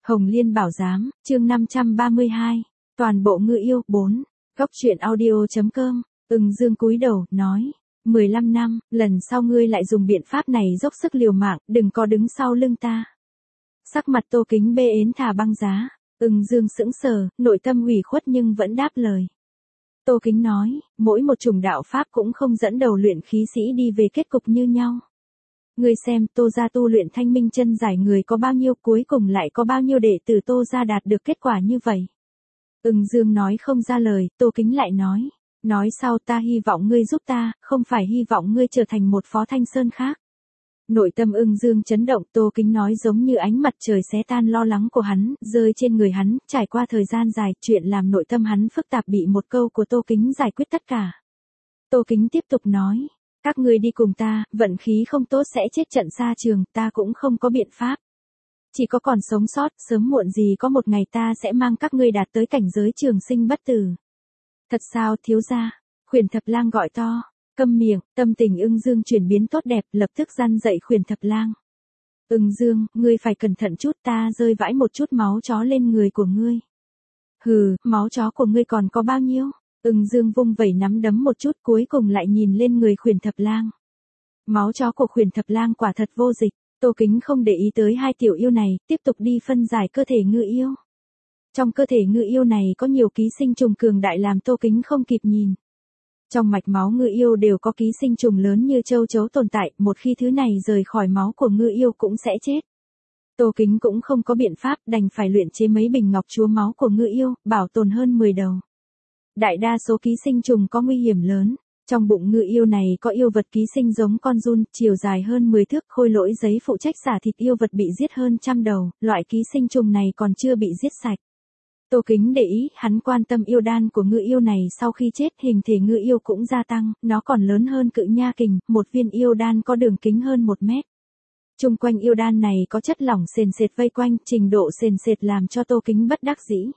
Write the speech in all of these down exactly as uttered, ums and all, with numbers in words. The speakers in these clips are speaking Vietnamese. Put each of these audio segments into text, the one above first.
Hồng Liên Bảo Giám, chương năm trăm ba mươi hai, toàn bộ ngư yêu, bốn, góc truyện audio.com, Ưng Dương cúi đầu, nói, mười lăm năm, lần sau ngươi lại dùng biện pháp này dốc sức liều mạng, đừng có đứng sau lưng ta. Sắc mặt Tô Kính bê ến thả băng giá, Ưng Dương sững sờ, nội tâm ủy khuất nhưng vẫn đáp lời. Tô Kính nói, mỗi một chủng đạo pháp cũng không dẫn đầu luyện khí sĩ đi về kết cục như nhau. Ngươi xem, Tô gia tu luyện thanh minh chân giải người có bao nhiêu, cuối cùng lại có bao nhiêu đệ tử Tô gia đạt được kết quả như vậy. Ưng Dương nói không ra lời, Tô Kính lại nói, nói sau ta hy vọng ngươi giúp ta, không phải hy vọng ngươi trở thành một Phó Thanh Sơn khác. Nội tâm Ưng Dương chấn động, Tô Kính nói giống như ánh mặt trời xé tan lo lắng của hắn, rơi trên người hắn, trải qua thời gian dài, chuyện làm nội tâm hắn phức tạp bị một câu của Tô Kính giải quyết tất cả. Tô Kính tiếp tục nói, các ngươi đi cùng ta, vận khí không tốt sẽ chết trận xa trường, ta cũng không có biện pháp. Chỉ có còn sống sót, sớm muộn gì có một ngày ta sẽ mang các ngươi đạt tới cảnh giới trường sinh bất tử. Thật sao, thiếu gia? Khuyển Thập Lang gọi to. Câm miệng, tâm tình Ưng Dương chuyển biến tốt đẹp, lập tức răn dậy Khuyển Thập Lang. Ưng Dương, ngươi phải cẩn thận chút, ta rơi vãi một chút máu chó lên người của ngươi. Hừ, máu chó của ngươi còn có bao nhiêu? Ưng Dương vung vẩy nắm đấm một chút, cuối cùng lại nhìn lên người Khuyển Thập Lang. Máu chó của Khuyển Thập Lang quả thật vô dịch. Tô Kính không để ý tới hai tiểu yêu này, tiếp tục đi phân giải cơ thể ngư yêu. Trong cơ thể ngư yêu này có nhiều ký sinh trùng cường đại làm Tô Kính không kịp nhìn. Trong mạch máu ngư yêu đều có ký sinh trùng lớn như châu chấu tồn tại, một khi thứ này rời khỏi máu của ngư yêu cũng sẽ chết. Tô Kính cũng không có biện pháp, đành phải luyện chế mấy bình ngọc chúa máu của ngư yêu, bảo tồn hơn mười đầu. Đại đa số ký sinh trùng có nguy hiểm lớn. Trong bụng ngư yêu này có yêu vật ký sinh giống con giun, chiều dài hơn mười thước, khôi lỗi giấy phụ trách xả thịt yêu vật bị giết hơn trăm đầu, loại ký sinh trùng này còn chưa bị giết sạch. Tô Kính để ý, hắn quan tâm yêu đan của ngư yêu này sau khi chết, hình thể ngư yêu cũng gia tăng, nó còn lớn hơn Cự Nha Kình, một viên yêu đan có đường kính hơn một mét. Trung quanh yêu đan này có chất lỏng sền sệt vây quanh, trình độ sền sệt làm cho Tô Kính bất đắc dĩ.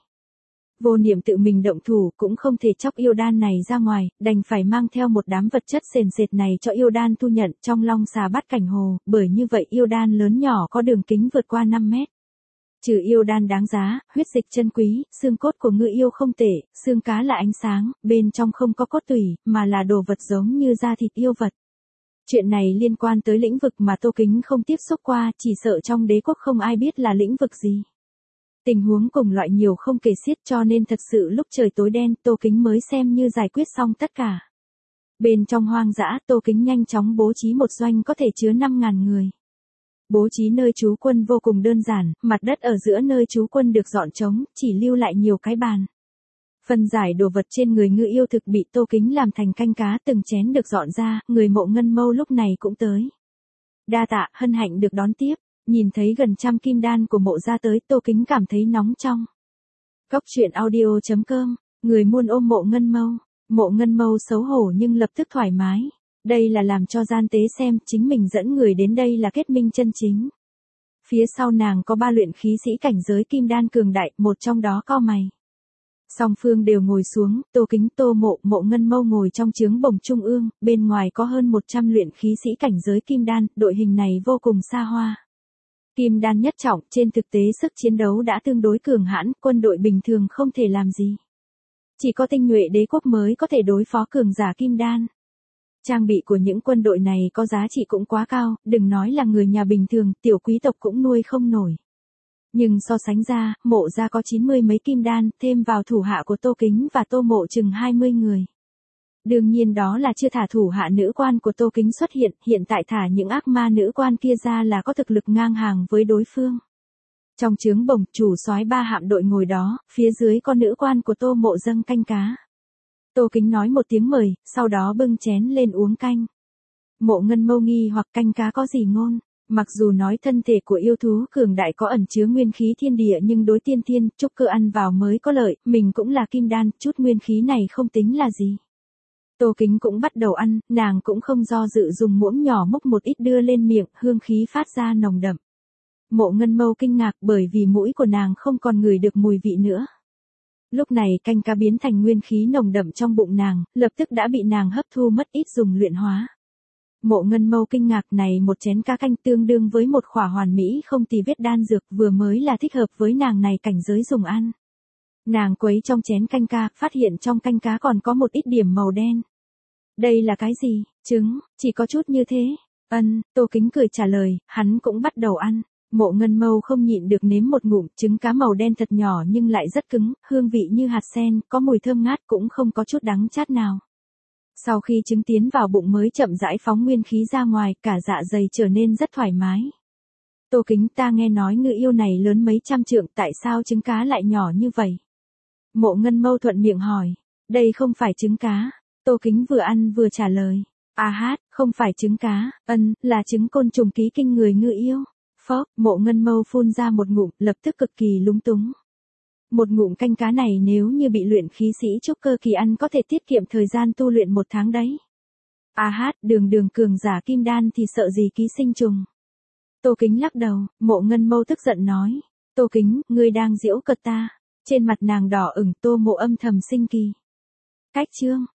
Vô Niệm tự mình động thủ cũng không thể chóc yêu đan này ra ngoài, đành phải mang theo một đám vật chất sền sệt này cho yêu đan thu nhận trong long xà bát cảnh hồ, bởi như vậy yêu đan lớn nhỏ có đường kính vượt qua năm mét. Trừ yêu đan đáng giá, huyết dịch chân quý, xương cốt của ngư yêu không tệ, xương cá là ánh sáng, bên trong không có cốt tủy, mà là đồ vật giống như da thịt yêu vật. Chuyện này liên quan tới lĩnh vực mà Tô Kính không tiếp xúc qua, chỉ sợ trong đế quốc không ai biết là lĩnh vực gì. Tình huống cùng loại nhiều không kể xiết, cho nên thật sự lúc trời tối đen, Tô Kính mới xem như giải quyết xong tất cả. Bên trong hoang dã, Tô Kính nhanh chóng bố trí một doanh có thể chứa năm ngàn người. Bố trí nơi trú quân vô cùng đơn giản, mặt đất ở giữa nơi trú quân được dọn trống, chỉ lưu lại nhiều cái bàn. Phân giải đồ vật trên người ngư yêu thực bị Tô Kính làm thành canh cá, từng chén được dọn ra, người Mộ Ngân Mâu lúc này cũng tới. Đa tạ, hân hạnh được đón tiếp. Nhìn thấy gần trăm kim đan của Mộ gia tới, Tô Kính cảm thấy nóng trong. Góc truyện audio.com, người muôn ôm Mộ Ngân Mâu. Mộ Ngân Mâu xấu hổ nhưng lập tức thoải mái. Đây là làm cho gian tế xem, chính mình dẫn người đến đây là kết minh chân chính. Phía sau nàng có ba luyện khí sĩ cảnh giới kim đan cường đại, một trong đó cau mày. Song phương đều ngồi xuống, Tô Kính, Tô Mộ, Mộ Ngân Mâu ngồi trong trướng bồng trung ương, bên ngoài có hơn một trăm luyện khí sĩ cảnh giới kim đan, đội hình này vô cùng xa hoa. Kim đan nhất trọng, trên thực tế sức chiến đấu đã tương đối cường hãn, quân đội bình thường không thể làm gì. Chỉ có tinh nhuệ đế quốc mới có thể đối phó cường giả kim đan. Trang bị của những quân đội này có giá trị cũng quá cao, đừng nói là người nhà bình thường, tiểu quý tộc cũng nuôi không nổi. Nhưng so sánh ra, Mộ gia có chín mươi mấy kim đan, thêm vào thủ hạ của Tô Kính và Tô Mộ chừng hai mươi người. Đương nhiên đó là chưa thả thủ hạ nữ quan của Tô Kính xuất hiện, hiện tại thả những ác ma nữ quan kia ra là có thực lực ngang hàng với đối phương. Trong trướng bồng, chủ soái ba hạm đội ngồi đó, phía dưới có nữ quan của Tô Mộ dâng canh cá. Tô Kính nói một tiếng mời, sau đó bưng chén lên uống canh. Mộ Ngân Mâu nghi hoặc canh cá có gì ngôn. Mặc dù nói thân thể của yêu thú cường đại có ẩn chứa nguyên khí thiên địa nhưng đối tiên thiên, trúc cơ ăn vào mới có lợi, mình cũng là kim đan, chút nguyên khí này không tính là gì. Tô Kính cũng bắt đầu ăn, nàng cũng không do dự dùng muỗng nhỏ múc một ít đưa lên miệng, hương khí phát ra nồng đậm. Mộ Ngân Mâu kinh ngạc bởi vì mũi của nàng không còn ngửi được mùi vị nữa. Lúc này canh cá biến thành nguyên khí nồng đậm trong bụng nàng, lập tức đã bị nàng hấp thu mất ít dùng luyện hóa. Mộ Ngân Mâu kinh ngạc, này một chén cá canh tương đương với một khỏa hoàn mỹ không tì vết đan dược, vừa mới là thích hợp với nàng này cảnh giới dùng ăn. Nàng quấy trong chén canh cá, phát hiện trong canh cá còn có một ít điểm màu đen. Đây là cái gì? Trứng, chỉ có chút như thế. Ân, Tô Kính cười trả lời, hắn cũng bắt đầu ăn. Mộ Ngân Mâu không nhịn được nếm một ngụm, trứng cá màu đen thật nhỏ nhưng lại rất cứng, hương vị như hạt sen, có mùi thơm ngát cũng không có chút đắng chát nào. Sau khi trứng tiến vào bụng mới chậm rãi phóng nguyên khí ra ngoài, cả dạ dày trở nên rất thoải mái. Tô Kính, ta nghe nói ngư yêu này lớn mấy trăm trượng, tại sao trứng cá lại nhỏ như vậy? Mộ Ngân Mâu thuận miệng hỏi, đây không phải trứng cá. Tô Kính vừa ăn vừa trả lời, à hát, không phải trứng cá, ân, là trứng côn trùng ký kinh người ngư yêu. Phó, Mộ Ngân Mâu phun ra một ngụm, lập tức cực kỳ lúng túng. Một ngụm canh cá này nếu như bị luyện khí sĩ trúc cơ kỳ ăn có thể tiết kiệm thời gian tu luyện một tháng đấy. À hát, đường đường cường giả kim đan thì sợ gì ký sinh trùng. Tô Kính lắc đầu, Mộ Ngân Mâu tức giận nói, Tô Kính, ngươi đang giễu cợt ta. Trên mặt nàng đỏ ửng, Tô Mộ âm thầm sinh kỳ. Cách chương.